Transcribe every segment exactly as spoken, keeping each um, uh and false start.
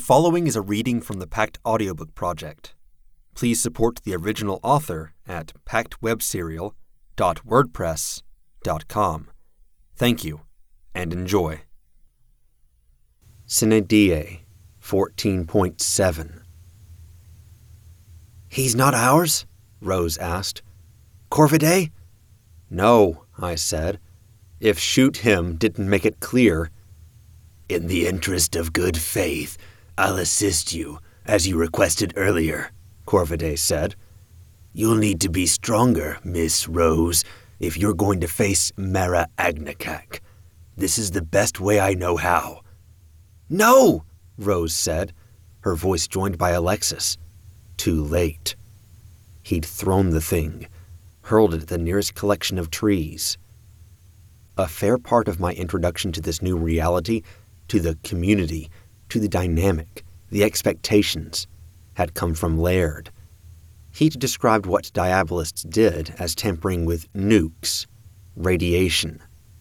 following is a reading from the Pact Audiobook Project. Please support the original author at pact web serial dot wordpress dot com. Thank you, and enjoy. Sine Die, fourteen point seven. "He's not ours?" Rose asked. "Corvidae?" "No," I said. If shoot him didn't make it clear. "In the interest of good faith, I'll assist you, as you requested earlier," Corvidae said. "You'll need to be stronger, Miss Rose, if you're going to face Mara Agnikak. This is the best way I know how." "No!" Rose said, her voice joined by Alexis. Too late. He'd thrown the thing, hurled it at the nearest collection of trees. A fair part of my introduction to this new reality, to the community, to the dynamic, the expectations, had come from Laird. He'd described what Diabolists did as tampering with nukes, radiation.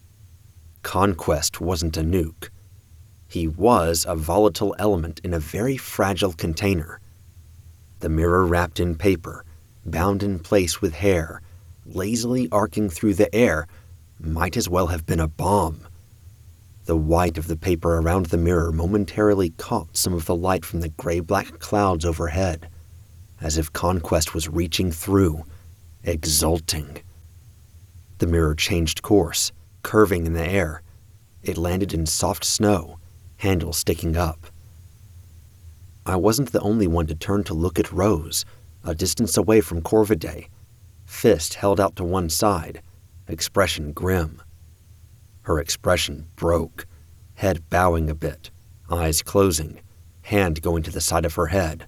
Conquest wasn't a nuke. He was a volatile element in a very fragile container. The mirror wrapped in paper, bound in place with hair, lazily arcing through the air, might as well have been a bomb. The white of the paper around the mirror momentarily caught some of the light from the gray-black clouds overhead, as if Conquest was reaching through, exulting. The mirror changed course, curving in the air. It landed in soft snow, handle sticking up. I wasn't the only one to turn to look at Rose, a distance away from Corvidae, fist held out to one side, expression grim. Her expression broke, head bowing a bit, eyes closing, hand going to the side of her head.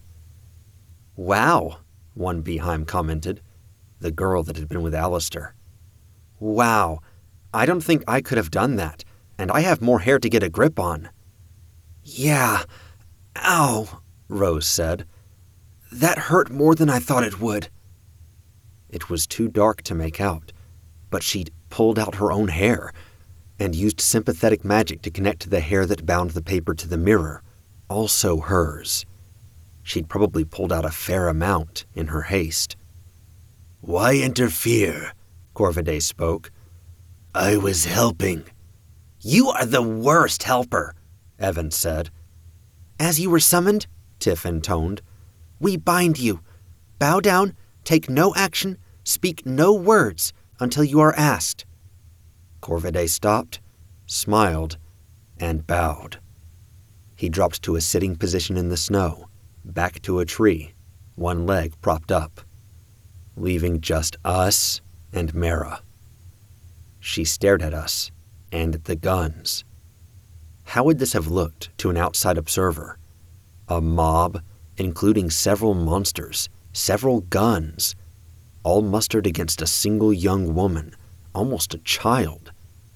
"Wow," one Beheim commented, the girl that had been with Alistair. "Wow, I don't think I could have done that, and I have more hair to get a grip on." "Yeah, ow," Rose said. "That hurt more than I thought it would." It was too dark to make out, but she'd pulled out her own hair and used sympathetic magic to connect to the hair that bound the paper to the mirror, also hers. She'd probably pulled out a fair amount in her haste. "Why interfere?" Corvidae spoke. "I was helping." "You are the worst helper," Evan said. "As you were summoned," Tiff intoned, "we bind you. Bow down, take no action, speak no words until you are asked." Corvidae stopped, smiled, and bowed. He dropped to a sitting position in the snow, back to a tree, one leg propped up, leaving just us and Mara. She stared at us, and at the guns. How would this have looked to an outside observer? A mob, including several monsters, several guns, all mustered against a single young woman, almost a child.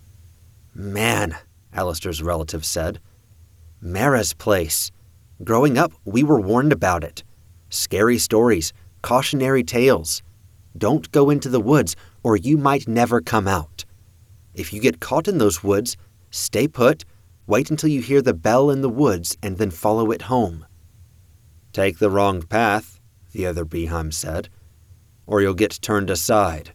"Man," Alistair's relative said. "Mara's place. Growing up, we were warned about it. Scary stories, cautionary tales. Don't go into the woods or you might never come out. If you get caught in those woods, stay put, wait until you hear the bell in the woods and then follow it home." "Take the wrong path," the other Beheim said, "or you'll get turned aside."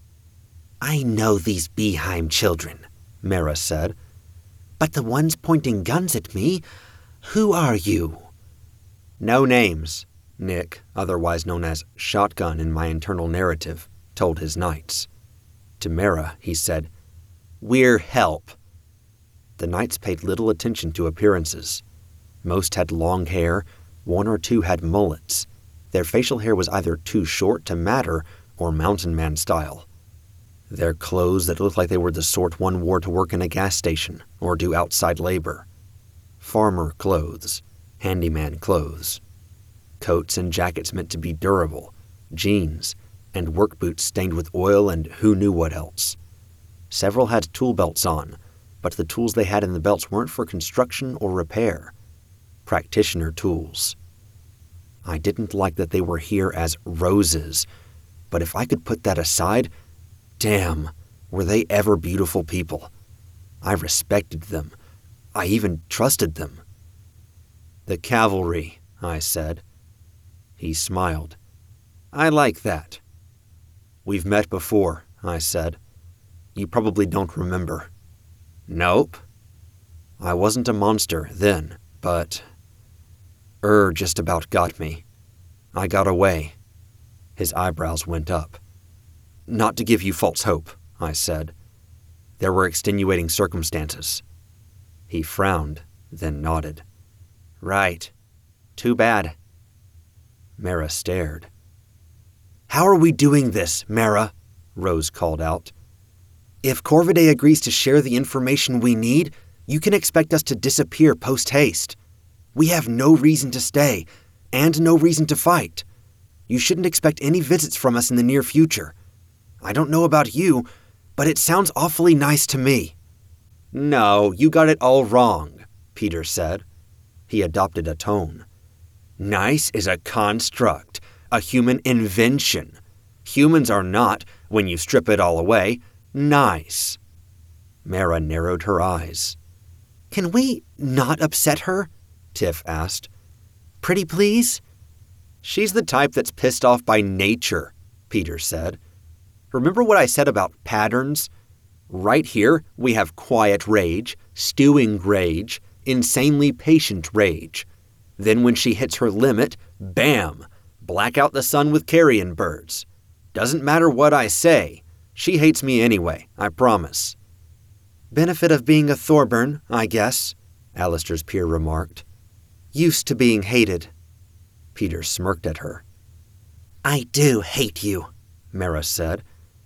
"I know these Beheim children," Mara said. "But the ones pointing guns at me, who are you?" "No names," Nick, otherwise known as Shotgun in my internal narrative, told his knights. To Mara, he said, "We're help." The knights paid little attention to appearances. Most had long hair, one or two had mullets. Their facial hair was either too short to matter or mountain man style. Their clothes that looked like they were the sort one wore to work in a gas station or do outside labor. Farmer clothes, handyman clothes. Coats and jackets meant to be durable, jeans, and work boots stained with oil and who knew what else. Several had tool belts on, but the tools they had in the belts weren't for construction or repair. Practitioner tools. I didn't like that they were here as roses, but if I could put that aside, damn, were they ever beautiful people. I respected them. I even trusted them. The cavalry, I said. He smiled. I like that. We've met before, I said. You probably don't remember. Nope. I wasn't a monster then, but Ur just about got me. I got away. His eyebrows went up. Not to give you false hope, I said. There were extenuating circumstances. He frowned, then nodded. Right. Too bad. Mara stared. How are we doing this, Mara? Rose called out. If Corvidae agrees to share the information we need, you can expect us to disappear post-haste. We have no reason to stay, and no reason to fight. You shouldn't expect any visits from us in the near future. I don't know about you, but it sounds awfully nice to me. No, you got it all wrong, Peter said. He adopted a tone. Nice is a construct, a human invention. Humans are not, when you strip it all away, nice. Mara narrowed her eyes. Can we not upset her? Tiff asked. Pretty please? She's the type that's pissed off by nature, Peter said. Remember what I said about patterns? Right here, we have quiet rage, stewing rage, insanely patient rage. Then when she hits her limit, bam, black out the sun with carrion birds. Doesn't matter what I say. She hates me anyway, I promise. Benefit of being a Thorburn, I guess, Alistair's peer remarked. Used to being hated. Peter smirked at her. I do hate you, Mara said.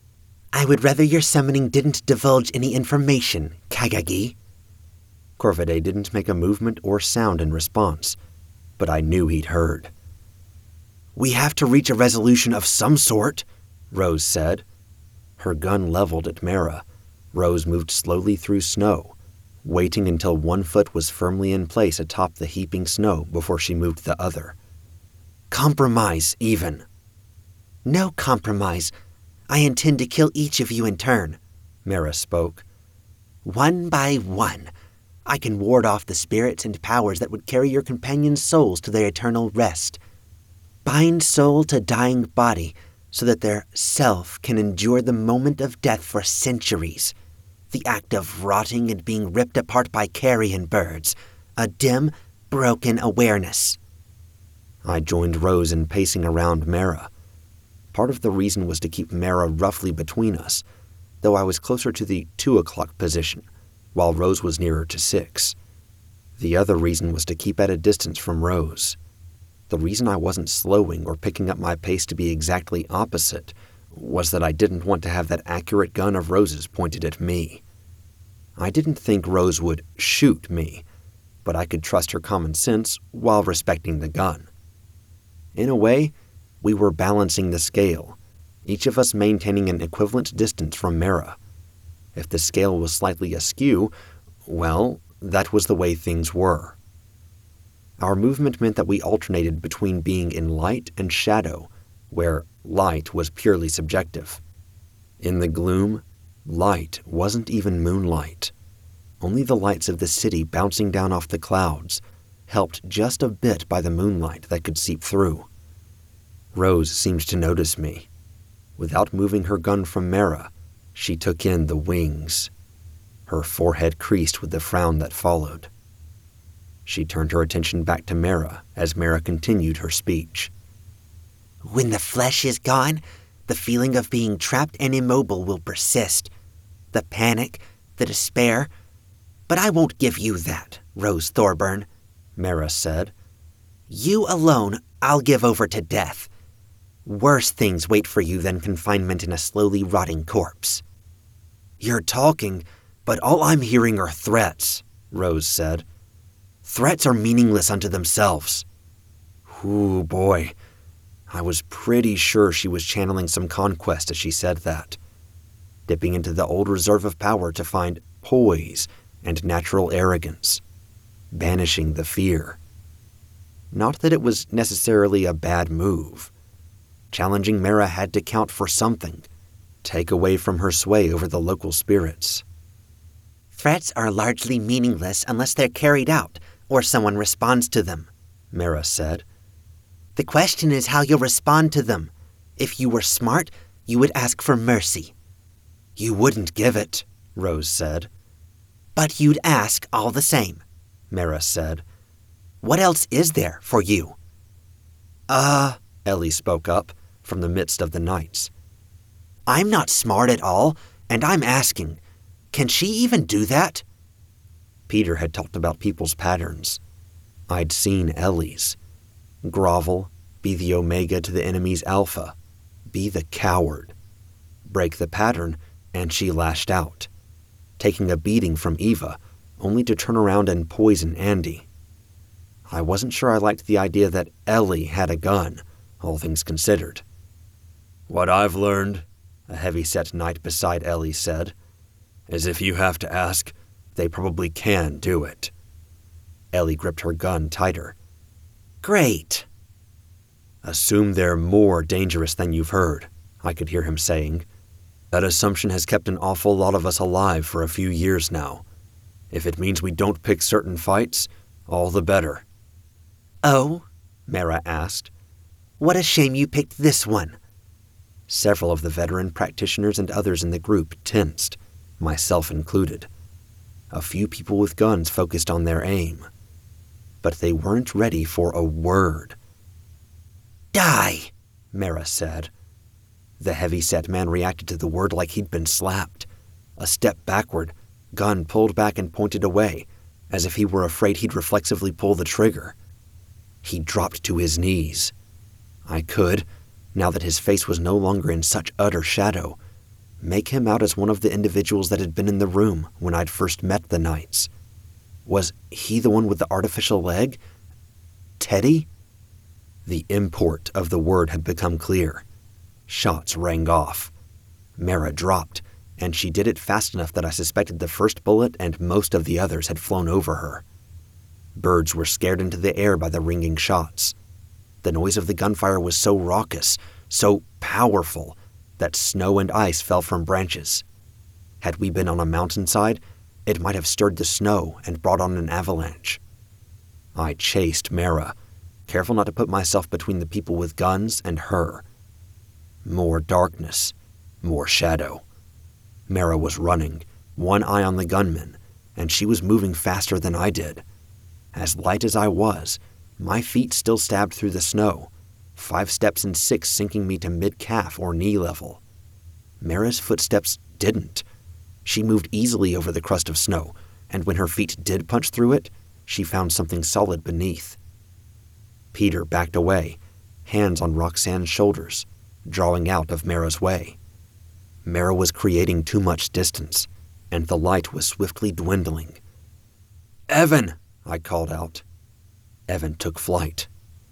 I would rather your summoning didn't divulge any information, Kagagi. Corvidae didn't make a movement or sound in response, but I knew he'd heard. We have to reach a resolution of some sort, Rose said. Her gun leveled at Mara. Rose moved slowly through snow, waiting until one foot was firmly in place atop the heaping snow before she moved the other. Compromise, even. No compromise. I intend to kill each of you in turn, Mara spoke. One by one, I can ward off the spirits and powers that would carry your companions' souls to their eternal rest. Bind soul to dying body so that their self can endure the moment of death for centuries. The act of rotting and being ripped apart by carrion birds. A dim, broken awareness. I joined Rose in pacing around Mara. Part of the reason was to keep Mara roughly between us, though I was closer to the two o'clock position, while Rose was nearer to six. The other reason was to keep at a distance from Rose. The reason I wasn't slowing or picking up my pace to be exactly opposite was that I didn't want to have that accurate gun of Rose's pointed at me. I didn't think Rose would shoot me, but I could trust her common sense while respecting the gun. In a way, we were balancing the scale, each of us maintaining an equivalent distance from Mara. If the scale was slightly askew, well, that was the way things were. Our movement meant that we alternated between being in light and shadow, where light was purely subjective. In the gloom, light wasn't even moonlight. Only the lights of the city bouncing down off the clouds, helped just a bit by the moonlight that could seep through. Rose seemed to notice me. Without moving her gun from Mara, she took in the wings. Her forehead creased with the frown that followed. She turned her attention back to Mara as Mara continued her speech. When the flesh is gone, the feeling of being trapped and immobile will persist. The panic, the despair. But I won't give you that, Rose Thorburn, Mara said. You alone I'll give over to death. Worse things wait for you than confinement in a slowly rotting corpse. You're talking, but all I'm hearing are threats, Rose said. Threats are meaningless unto themselves. Ooh, boy. I was pretty sure she was channeling some conquest as she said that. Dipping into the old reserve of power to find poise and natural arrogance. Banishing the fear. Not that it was necessarily a bad move. Challenging Mara had to count for something, take away from her sway over the local spirits. Threats are largely meaningless unless they're carried out or someone responds to them, Mara said. "The question is how you'll respond to them. If you were smart, you would ask for mercy." "You wouldn't give it," Rose said. "But you'd ask all the same," Mara said. "What else is there for you?" Uh, Ellie spoke up from the midst of the knights. "I'm not smart at all, and I'm asking, can she even do that?" Peter had talked about people's patterns. I'd seen Ellie's. Grovel, be the omega to the enemy's alpha, be the coward. Break the pattern, and she lashed out, taking a beating from Eva, only to turn around and poison Andy. I wasn't sure I liked the idea that Ellie had a gun, all things considered. "What I've learned," a heavy-set knight beside Ellie said, "is if you have to ask, they probably can do it." Ellie gripped her gun tighter. "Great." "Assume they're more dangerous than you've heard," I could hear him saying. "That assumption has kept an awful lot of us alive for a few years now. If it means we don't pick certain fights, all the better." "Oh?" Mara asked. "What a shame you picked this one." Several of the veteran practitioners and others in the group tensed, myself included. A few people with guns focused on their aim. But they weren't ready for a word. "Die," Mara said. The heavy-set man reacted to the word like he'd been slapped. A step backward, gun pulled back and pointed away, as if he were afraid he'd reflexively pull the trigger. He dropped to his knees. I could, now that his face was no longer in such utter shadow, make him out as one of the individuals that had been in the room when I'd first met the knights. Was he the one with the artificial leg? Teddy? The import of the word had become clear. Shots rang off. Mara dropped, and she did it fast enough that I suspected the first bullet and most of the others had flown over her. Birds were scared into the air by the ringing shots. The noise of the gunfire was so raucous, so powerful, that snow and ice fell from branches. Had we been on a mountainside, it might have stirred the snow and brought on an avalanche. I chased Mara, careful not to put myself between the people with guns and her. More darkness, more shadow. Mara was running, one eye on the gunman, and she was moving faster than I did. As light as I was, my feet still stabbed through the snow, five steps and six sinking me to mid-calf or knee level. Mara's footsteps didn't. She moved easily over the crust of snow, and when her feet did punch through it, she found something solid beneath. Peter backed away, hands on Roxanne's shoulders, drawing out of Mara's way. Mara was creating too much distance, and the light was swiftly dwindling. "Evan!" I called out. Evan took flight.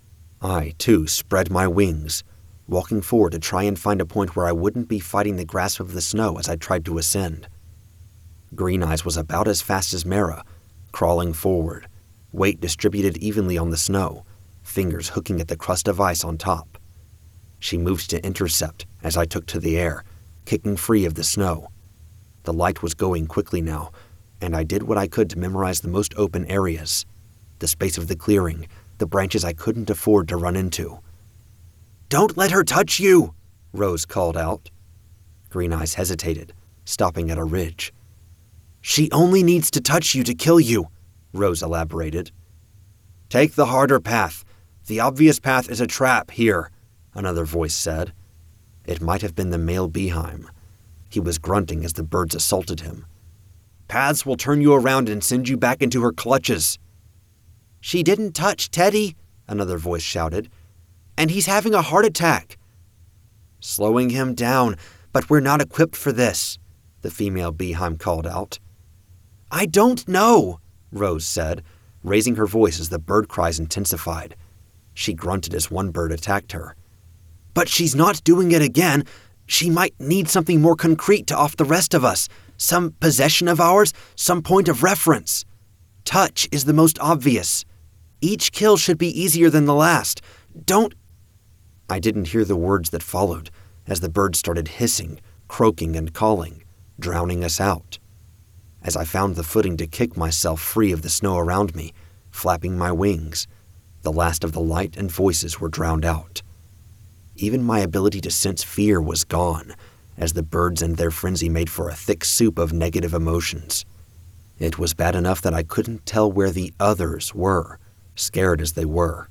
I, too, spread my wings, walking forward to try and find a point where I wouldn't be fighting the grasp of the snow as I tried to ascend. Green Eyes was about as fast as Mara, crawling forward, weight distributed evenly on the snow, fingers hooking at the crust of ice on top. She moved to intercept as I took to the air, kicking free of the snow. The light was going quickly now, and I did what I could to memorize the most open areas, the space of the clearing, the branches I couldn't afford to run into. "Don't let her touch you!" Rose called out. Green Eyes hesitated, stopping at a ridge. "She only needs to touch you to kill you," Rose elaborated. "Take the harder path. The obvious path is a trap here," another voice said. It might have been the male Beheim. He was grunting as the birds assaulted him. "Paths will turn you around and send you back into her clutches." "She didn't touch Teddy," another voice shouted, "and he's having a heart attack." "Slowing him down, but we're not equipped for this," the female Beheim called out. "I don't know," Rose said, raising her voice as the bird cries intensified. She grunted as one bird attacked her. "But she's not doing it again. She might need something more concrete to off the rest of us. Some possession of ours, some point of reference. Touch is the most obvious. Each kill should be easier than the last. Don't—" I didn't hear the words that followed as the birds started hissing, croaking, and calling, drowning us out. As I found the footing to kick myself free of the snow around me, flapping my wings, The last of the light and voices were drowned out. Even my ability to sense fear was gone, as the birds and their frenzy made for a thick soup of negative emotions. It was bad enough that I couldn't tell where the others were, scared as they were.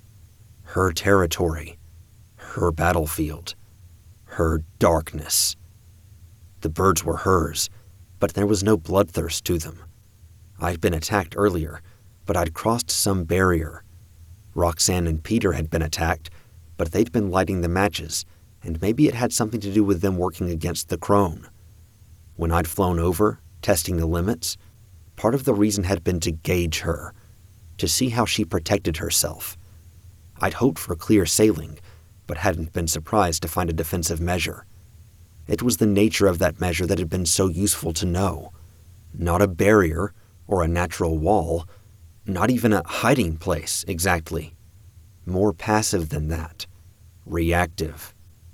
Her territory, her battlefield, her darkness. The birds were hers, but there was no bloodthirst to them. I'd been attacked earlier, but I'd crossed some barrier. Roxanne and Peter had been attacked, but they'd been lighting the matches, and maybe it had something to do with them working against the crone. When I'd flown over, testing the limits, part of the reason had been to gauge her, to see how she protected herself. I'd hoped for clear sailing, but hadn't been surprised to find a defensive measure. It was the nature of that measure that had been so useful to know. Not a barrier or a natural wall, not even a hiding place, exactly. More passive than that. Reactive.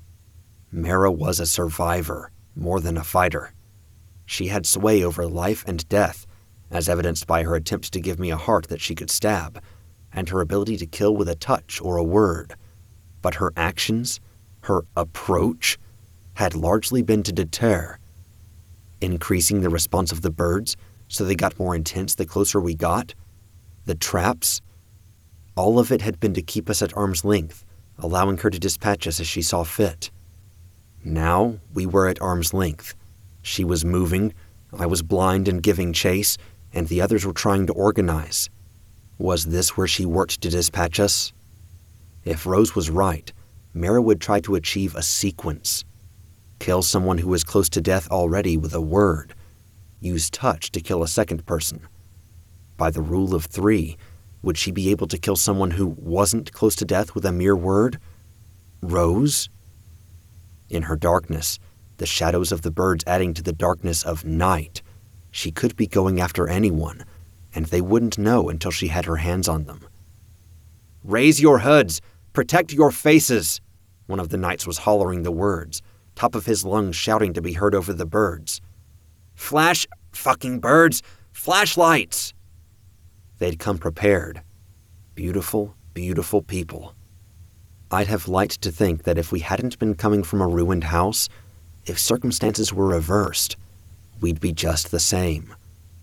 Mara was a survivor, more than a fighter. She had sway over life and death, as evidenced by her attempt to give me a heart that she could stab, and her ability to kill with a touch or a word. But her actions, her approach, had largely been to deter. Increasing the response of the birds so they got more intense the closer we got. The traps. All of it had been to keep us at arm's length, allowing her to dispatch us as she saw fit. Now we were at arm's length. She was moving, I was blind and giving chase, and the others were trying to organize. Was this where she worked to dispatch us? If Rose was right, Mara would try to achieve a sequence. Kill someone who was close to death already with a word. Use touch to kill a second person. By the rule of three, would she be able to kill someone who wasn't close to death with a mere word? Rose? In her darkness, the shadows of the birds adding to the darkness of night, she could be going after anyone, and they wouldn't know until she had her hands on them. "Raise your hoods! Protect your faces!" One of the knights was hollering the words, top of his lungs shouting to be heard over the birds. "Flash... fucking birds! Flashlights!" They'd come prepared. Beautiful, beautiful people. I'd have liked to think that if we hadn't been coming from a ruined house, if circumstances were reversed, we'd be just the same.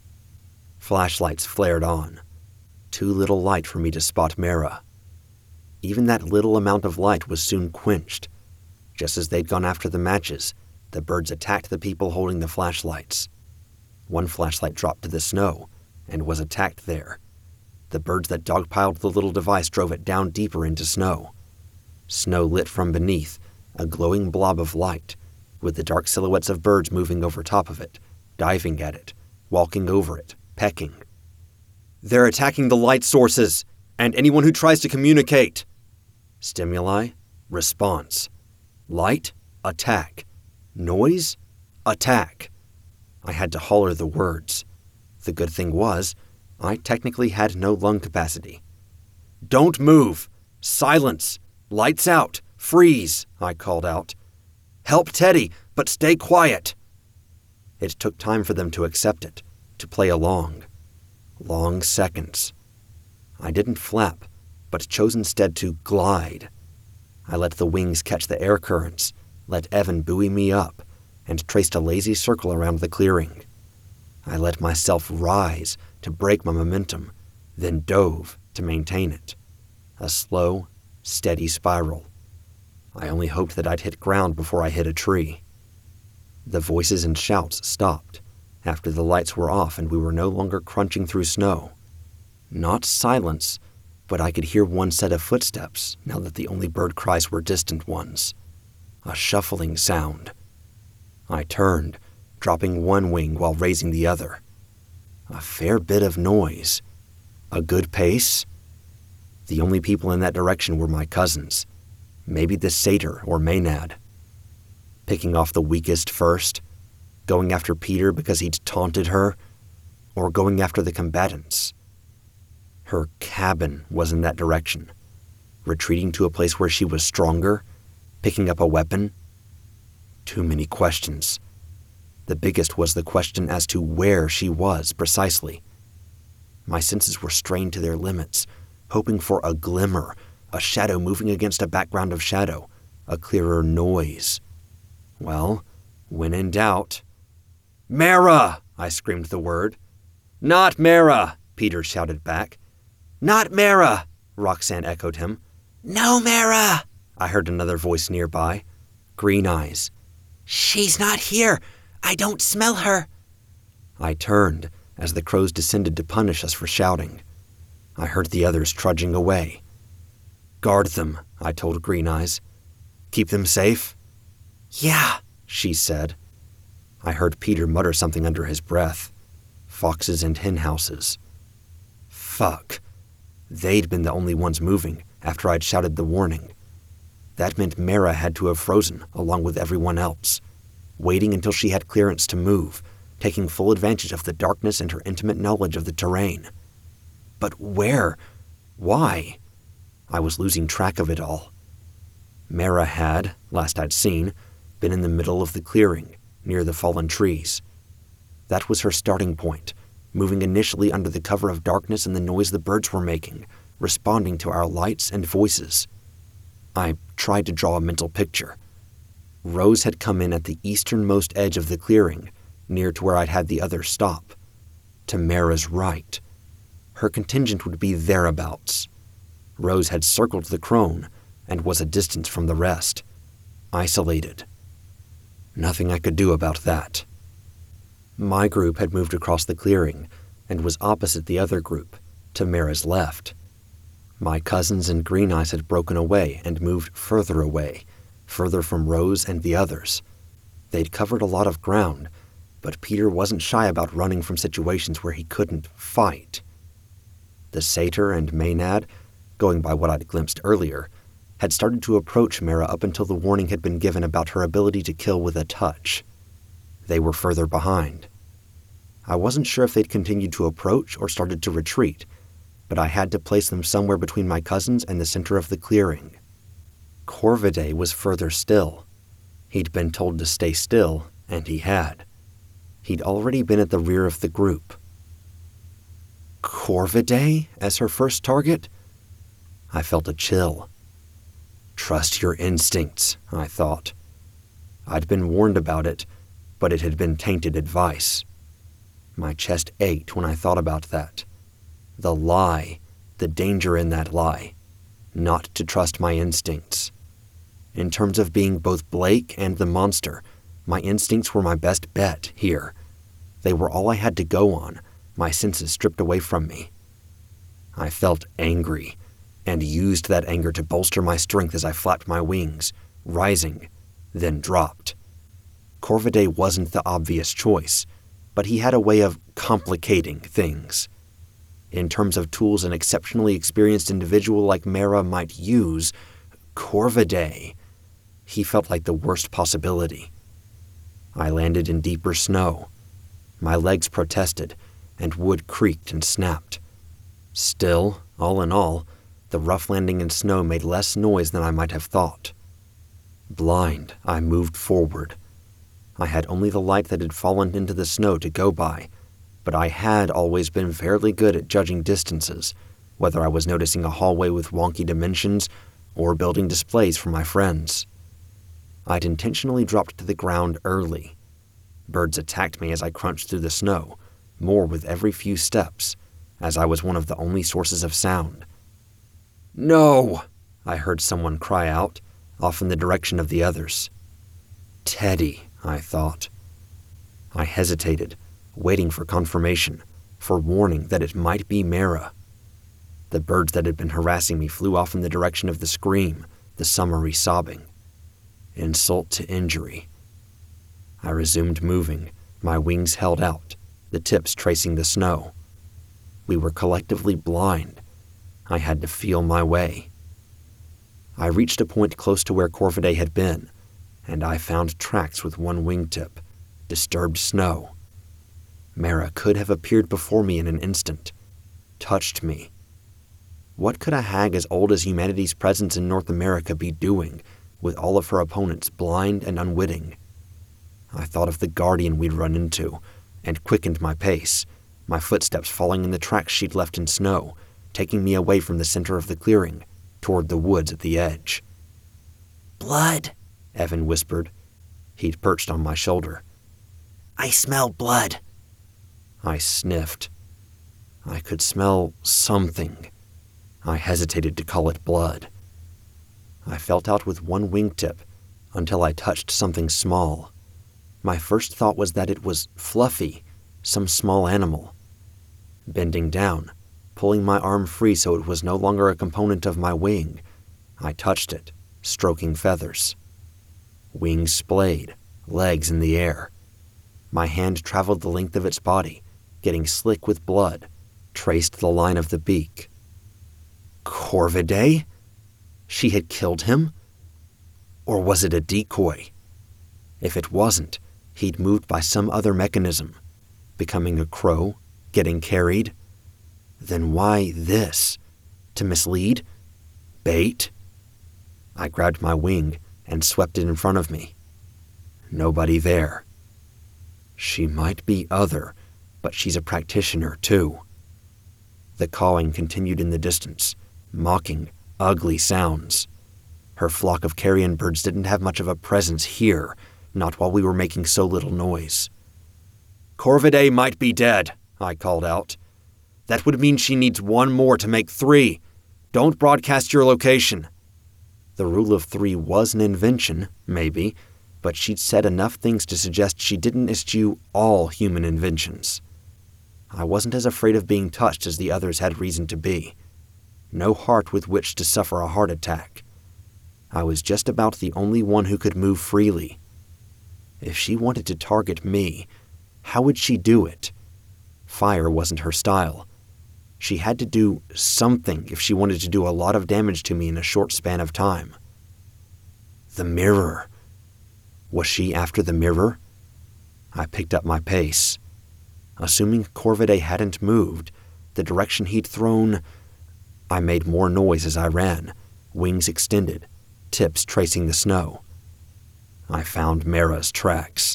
Flashlights flared on. Too little light for me to spot Mara. Even that little amount of light was soon quenched. Just as they'd gone after the matches, the birds attacked the people holding the flashlights. One flashlight dropped to the snow and was attacked there. The birds that dogpiled the little device drove it down deeper into snow. Snow lit from beneath, a glowing blob of light, with the dark silhouettes of birds moving over top of it, diving at it, walking over it, pecking. "They're attacking the light sources, and anyone who tries to communicate." Stimuli, response. Light, attack. Noise, attack. I had to holler the words. The good thing was, I technically had no lung capacity. "Don't move! Silence! Lights out! Freeze!" I called out. "Help Teddy, but stay quiet!" It took time for them to accept it, to play along. Long seconds. I didn't flap, but chose instead to glide. I let the wings catch the air currents, let Evan buoy me up, and traced a lazy circle around the clearing. I let myself rise to break my momentum, then dove to maintain it. A slow, steady spiral. I only hoped that I'd hit ground before I hit a tree. The voices and shouts stopped after the lights were off and we were no longer crunching through snow. Not silence, but I could hear one set of footsteps now that the only bird cries were distant ones. A shuffling sound. I turned, dropping one wing while raising the other. A fair bit of noise. A good pace. The only people in that direction were my cousins. Maybe the satyr or Maynard. Picking off the weakest first, going after Peter because he'd taunted her, or going after the combatants. Her cabin was in that direction, retreating to a place where she was stronger, picking up a weapon. Too many questions. The biggest was the question as to where she was precisely. My senses were strained to their limits, hoping for a glimmer, a shadow moving against a background of shadow, a clearer noise. Well, when in doubt... "Mara!" I screamed the word. "Not Mara!" Peter shouted back. "Not Mara!" Roxanne echoed him. "No, Mara!" I heard another voice nearby. Green Eyes. "She's not here. I don't smell her." I turned as the crows descended to punish us for shouting. I heard the others trudging away. "Guard them," I told Green Eyes. "Keep them safe?" "Yeah," she said. I heard Peter mutter something under his breath. Foxes and hen houses. Fuck. They'd been the only ones moving after I'd shouted the warning. That meant Mara had to have frozen along with everyone else, waiting until she had clearance to move, taking full advantage of the darkness and her intimate knowledge of the terrain. But where? Why? I was losing track of it all. Mara had, last I'd seen, been in the middle of the clearing, near the fallen trees. That was her starting point, moving initially under the cover of darkness and the noise the birds were making, responding to our lights and voices. I tried to draw a mental picture. Rose had come in at the easternmost edge of the clearing, near to where I'd had the others stop. To Mara's right. Her contingent would be thereabouts. Rose had circled the crone and was a distance from the rest. Isolated. Nothing I could do about that. My group had moved across the clearing and was opposite the other group, to Mara's left. My cousins and Green Eyes had broken away and moved further away, further from Rose and the others. They'd covered a lot of ground, but Peter wasn't shy about running from situations where he couldn't fight. The satyr and Maynard, going by what I'd glimpsed earlier, had started to approach Mara up until the warning had been given about her ability to kill with a touch. They were further behind. I wasn't sure if they'd continued to approach or started to retreat, but I had to place them somewhere between my cousins and the center of the clearing. Corvidae was further still. He'd been told to stay still, and he had. He'd already been at the rear of the group. Corvidae as her first target? I felt a chill. Trust your instincts, I thought. I'd been warned about it, but it had been tainted advice. My chest ached when I thought about that. The lie, the danger in that lie. Not to trust my instincts. In terms of being both Blake and the monster, my instincts were my best bet here. They were all I had to go on, my senses stripped away from me. I felt angry, and used that anger to bolster my strength as I flapped my wings, rising, then dropped. Corvidae wasn't the obvious choice, but he had a way of complicating things. In terms of tools an exceptionally experienced individual like Mara might use, Corvidae, he felt like the worst possibility. I landed in deeper snow. My legs protested, and wood creaked and snapped. Still, all in all, the rough landing in snow made less noise than I might have thought. Blind, I moved forward. I had only the light that had fallen into the snow to go by, but I had always been fairly good at judging distances, whether I was noticing a hallway with wonky dimensions or building displays for my friends. I'd intentionally dropped to the ground early. Birds attacked me as I crunched through the snow, more with every few steps, as I was one of the only sources of sound. "No!" I heard someone cry out, off in the direction of the others. Teddy, I thought. I hesitated, waiting for confirmation, for warning that it might be Mara. The birds that had been harassing me flew off in the direction of the scream, the summary sobbing. Insult to injury. I resumed moving, my wings held out, the tips tracing the snow. We were collectively blind. I had to feel my way. I reached a point close to where Corvidae had been, and I found tracks with one wingtip, disturbed snow. Mara could have appeared before me in an instant, touched me. What could a hag as old as humanity's presence in North America be doing, with all of her opponents blind and unwitting? I thought of the guardian we'd run into, and quickened my pace, my footsteps falling in the tracks she'd left in snow, taking me away from the center of the clearing, toward the woods at the edge. "Blood," Evan whispered. He'd perched on my shoulder. "I smell blood." I sniffed. I could smell something. I hesitated to call it blood. I felt out with one wingtip until I touched something small. My first thought was that it was Fluffy, some small animal. Bending down, pulling my arm free so it was no longer a component of my wing, I touched it, stroking feathers. Wings splayed, legs in the air. My hand traveled the length of its body, getting slick with blood, traced the line of the beak. Corvidae? She had killed him? Or was it a decoy? If it wasn't, he'd moved by some other mechanism, becoming a crow, getting carried. Then why this? To mislead? Bait? I grabbed my wing and swept it in front of me. Nobody there. She might be other, but she's a practitioner too. The cawing continued in the distance, mocking, ugly sounds. Her flock of carrion birds didn't have much of a presence here, not while we were making so little noise. Corvidae might be dead, I called out. That would mean she needs one more to make three. Don't broadcast your location. The rule of three was an invention, maybe, but she'd said enough things to suggest she didn't eschew all human inventions. I wasn't as afraid of being touched as the others had reason to be. No heart with which to suffer a heart attack. I was just about the only one who could move freely. If she wanted to target me, how would she do it? Fire wasn't her style. She had to do something if she wanted to do a lot of damage to me in a short span of time. The mirror. Was she after the mirror? I picked up my pace. Assuming Corvidae hadn't moved, the direction he'd thrown... I made more noise as I ran, wings extended, tips tracing the snow. I found Mara's tracks.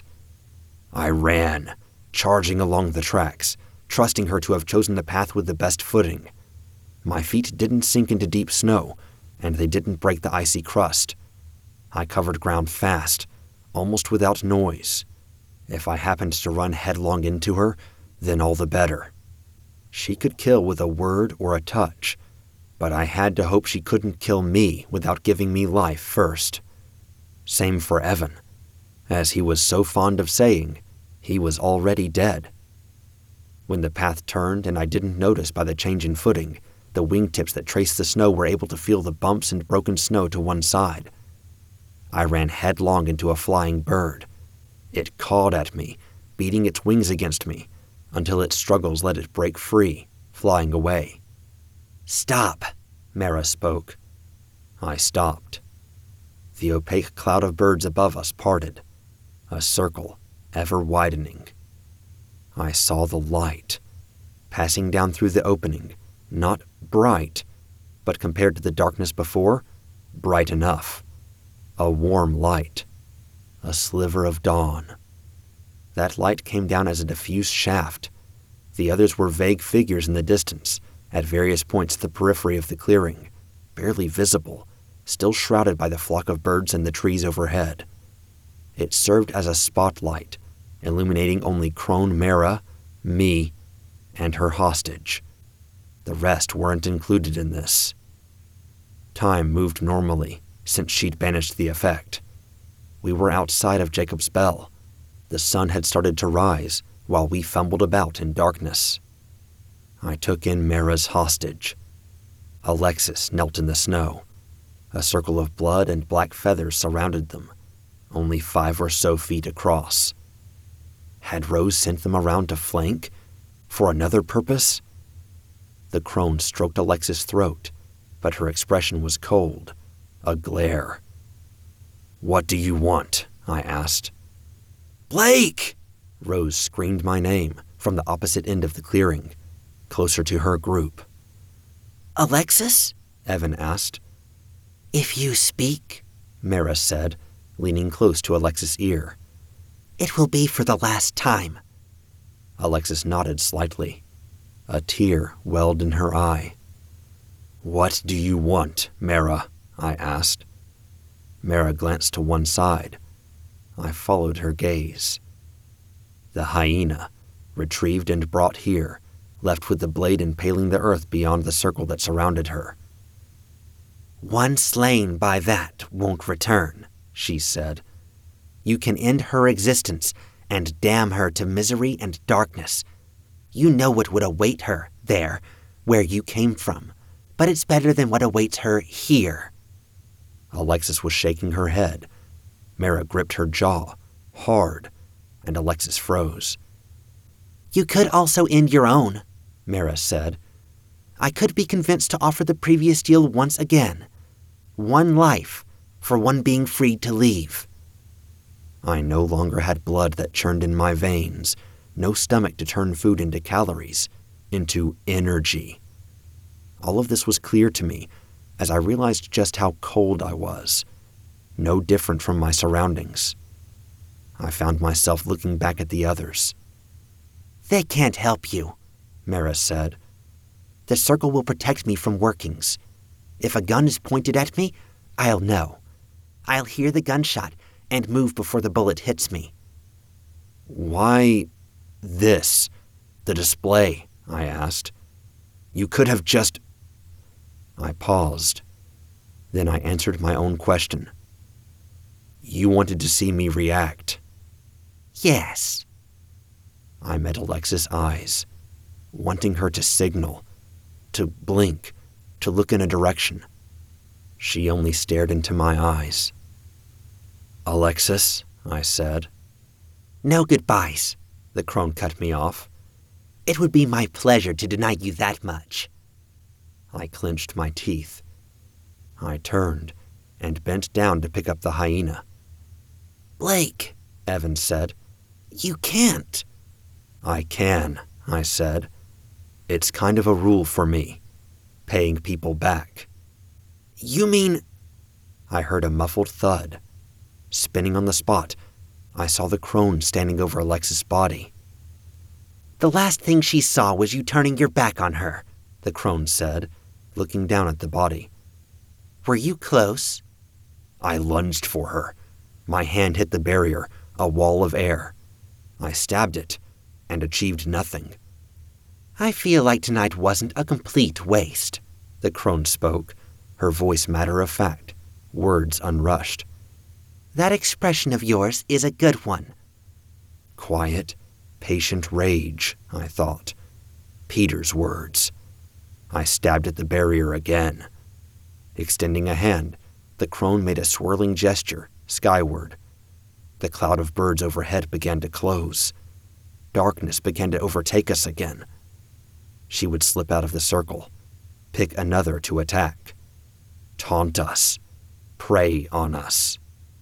I ran, charging along the tracks, trusting her to have chosen the path with the best footing. My feet didn't sink into deep snow, and they didn't break the icy crust. I covered ground fast, almost without noise. If I happened to run headlong into her, then all the better. She could kill with a word or a touch, but I had to hope she couldn't kill me without giving me life first. Same for Evan. As he was so fond of saying, he was already dead. When the path turned and I didn't notice by the change in footing, the wingtips that traced the snow were able to feel the bumps and broken snow to one side. I ran headlong into a flying bird. It cawed at me, beating its wings against me, until its struggles let it break free, flying away. "Stop," Mara spoke. I stopped. The opaque cloud of birds above us parted, a circle, ever widening. I saw the light, passing down through the opening, not bright, but compared to the darkness before, bright enough. A warm light, a sliver of dawn. That light came down as a diffuse shaft. The others were vague figures in the distance, at various points at the periphery of the clearing, barely visible, still shrouded by the flock of birds and the trees overhead. It served as a spotlight, illuminating only Crone Mara, me, and her hostage. The rest weren't included in this. Time moved normally, since she'd banished the effect. We were outside of Jacob's Bell. The sun had started to rise, while we fumbled about in darkness. I took in Mara's hostage. Alexis knelt in the snow. A circle of blood and black feathers surrounded them, only five or so feet across. Had Rose sent them around to flank? For another purpose? The crone stroked Alexis' throat, but her expression was cold, a glare. "What do you want?" I asked. "Blake!" Rose screamed my name from the opposite end of the clearing, closer to her group. "Alexis?" Evan asked. "If you speak," Mara said, leaning close to Alexis' ear, "it will be for the last time." Alexis nodded slightly. A tear welled in her eye. "What do you want, Mara?" I asked. Mara glanced to one side. I followed her gaze. The hyena, retrieved and brought here, left with the blade impaling the earth beyond the circle that surrounded her. "One slain by that won't return," she said. "You can end her existence and damn her to misery and darkness. You know what would await her there, where you came from, but it's better than what awaits her here." Alexis was shaking her head. Mara gripped her jaw, hard, and Alexis froze. "You could also end your own," Mara said. "I could be convinced to offer the previous deal once again. One life for one being freed to leave." I no longer had blood that churned in my veins, no stomach to turn food into calories, into energy. All of this was clear to me as I realized just how cold I was, no different from my surroundings. I found myself looking back at the others. "They can't help you," Mara said. "The circle will protect me from workings. If a gun is pointed at me, I'll know. I'll hear the gunshot and move before the bullet hits me." "Why this? The display?" I asked. "You could have just—" I paused. Then I answered my own question. "You wanted to see me react." "Yes." I met Alexis' eyes, wanting her to signal, to blink, to look in a direction. She only stared into my eyes. "Alexis," I said. "No goodbyes," the crone cut me off. "It would be my pleasure to deny you that much." I clenched my teeth. I turned and bent down to pick up the hyena. "Blake," Evan said, "you can't." "I can," I said. "It's kind of a rule for me, paying people back." "You mean—" I heard a muffled thud. Spinning on the spot, I saw the crone standing over Alexis' body. "The last thing she saw was you turning your back on her," the crone said, looking down at the body. "Were you close?" I lunged for her. My hand hit the barrier, a wall of air. I stabbed it, and achieved nothing. "I feel like tonight wasn't a complete waste," the crone spoke, her voice matter-of-fact, words unrushed. "That expression of yours is a good one." Quiet, patient rage, I thought. Peter's words. I stabbed at the barrier again. Extending a hand, the crone made a swirling gesture, skyward. The cloud of birds overhead began to close. Darkness began to overtake us again. She would slip out of the circle, pick another to attack. Taunt us. Prey on us.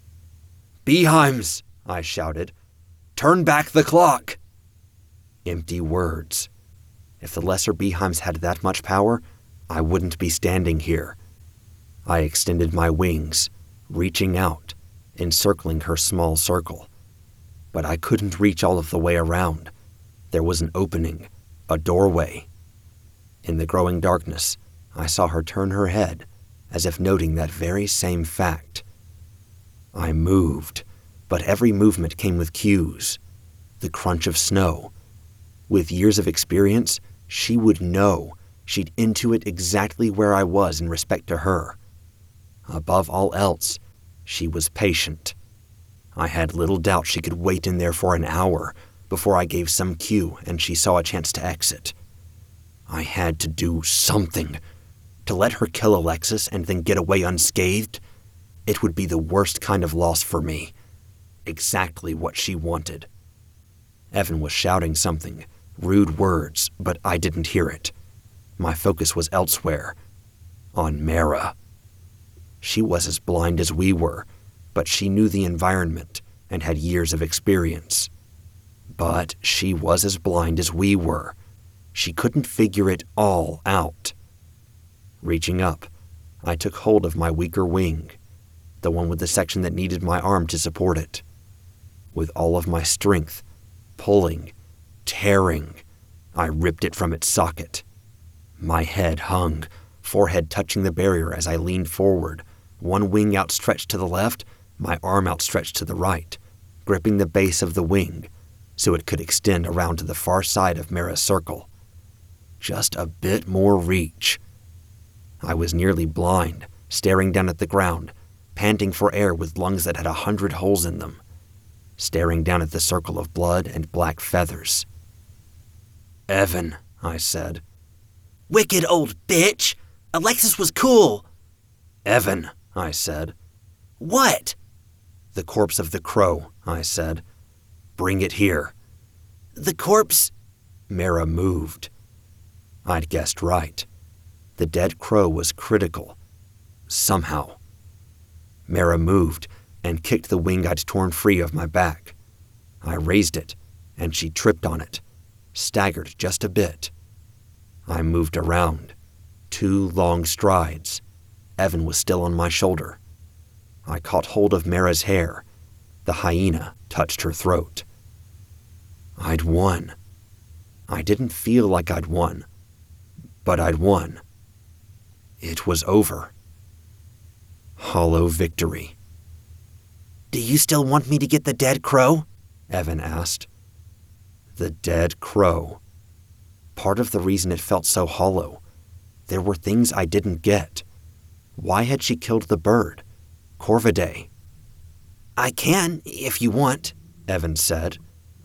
"Beheims!" I shouted. "Turn back the clock!" Empty words. If the lesser Beheims had that much power, I wouldn't be standing here. I extended my wings, reaching out, encircling her small circle. But I couldn't reach all of the way around. There was an opening, a doorway. In the growing darkness, I saw her turn her head, as if noting that very same fact. I moved, but every movement came with cues. The crunch of snow. With years of experience, she would know. She'd intuit exactly where I was in respect to her. Above all else, she was patient. I had little doubt she could wait in there for an hour before I gave some cue and she saw a chance to exit. I had to do something. To let her kill Alexis and then get away unscathed, it would be the worst kind of loss for me. Exactly what she wanted. Evan was shouting something, rude words, but I didn't hear it. My focus was elsewhere, on Mara. She was as blind as we were, but she knew the environment and had years of experience. But she was as blind as we were. She couldn't figure it all out. Reaching up, I took hold of my weaker wing, the one with the section that needed my arm to support it. With all of my strength, pulling, tearing, I ripped it from its socket. My head hung, forehead touching the barrier as I leaned forward, one wing outstretched to the left, my arm outstretched to the right, gripping the base of the wing so it could extend around to the far side of Mara's circle. Just a bit more reach. I was nearly blind, staring down at the ground, panting for air with lungs that had a hundred holes in them, staring down at the circle of blood and black feathers. "Evan," I said. "Wicked old bitch! Alexis was cool!" "Evan," I said. "What?" "The corpse of the crow," I said. "Bring it here." "The corpse?" Mara moved. I'd guessed right. The dead crow was critical. Somehow. Mara moved and kicked the wing I'd torn free of my back. I raised it, and she tripped on it, staggered just a bit. I moved around. Two long strides. Evan was still on my shoulder. I caught hold of Mara's hair. The hyena touched her throat. I'd won. I didn't feel like I'd won, but I'd won. It was over. Hollow victory. "Do you still want me to get the dead crow?" Evan asked. The dead crow. Part of the reason it felt so hollow. There were things I didn't get. Why had she killed the bird? Corvidae. "I can, if you want," Evan said.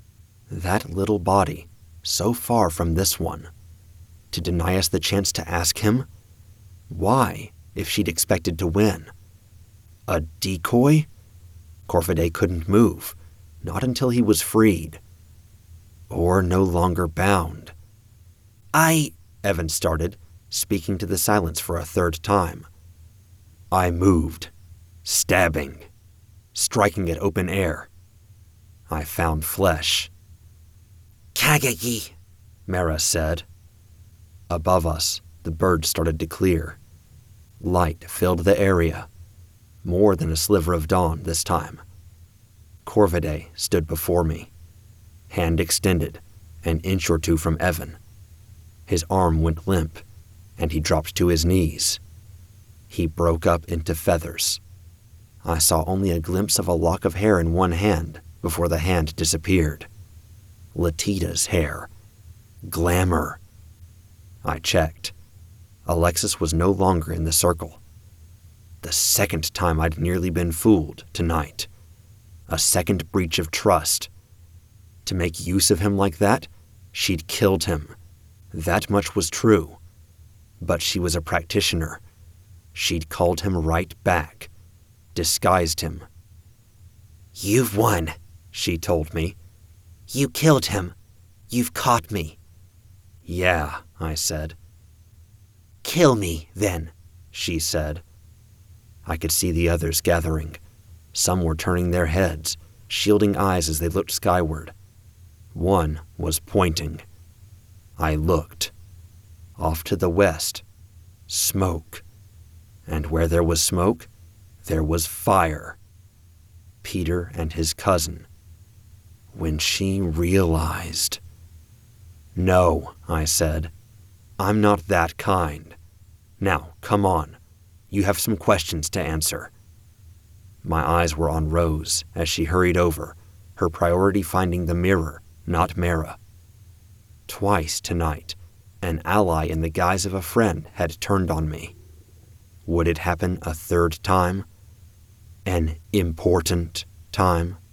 That little body, so far from this one. To deny us the chance to ask him? Why, if she'd expected to win? A decoy? Corvidae couldn't move, not until he was freed. Or no longer bound. I... Evan started, speaking to the silence for a third time. I moved, stabbing, striking at open air. I found flesh. "Kagagi," Mara said. Above us, the bird started to clear. Light filled the area. More than a sliver of dawn this time. Corvidae stood before me, hand extended, an inch or two from Evan. His arm went limp, and he dropped to his knees. He broke up into feathers. I saw only a glimpse of a lock of hair in one hand before the hand disappeared. Latita's hair. Glamour. I checked. Alexis was no longer in the circle. The second time I'd nearly been fooled tonight. A second breach of trust. To make use of him like that, she'd killed him. That much was true. But she was a practitioner. She'd called him right back. Disguised him. "You've won," she told me. "You killed him. You've caught me." Yeah, I said. "Kill me, then," she said. I could see the others gathering. Some were turning their heads, shielding eyes as they looked skyward. One was pointing. I looked. Off to the west. Smoke. And where there was smoke, there was fire. Peter and his cousin. When she realized... No, I said. I'm not that kind. Now, come on. You have some questions to answer. My eyes were on Rose as she hurried over, her priority finding the mirror, not Mara. Twice tonight, an ally in the guise of a friend had turned on me. Would it happen a third time? An important time?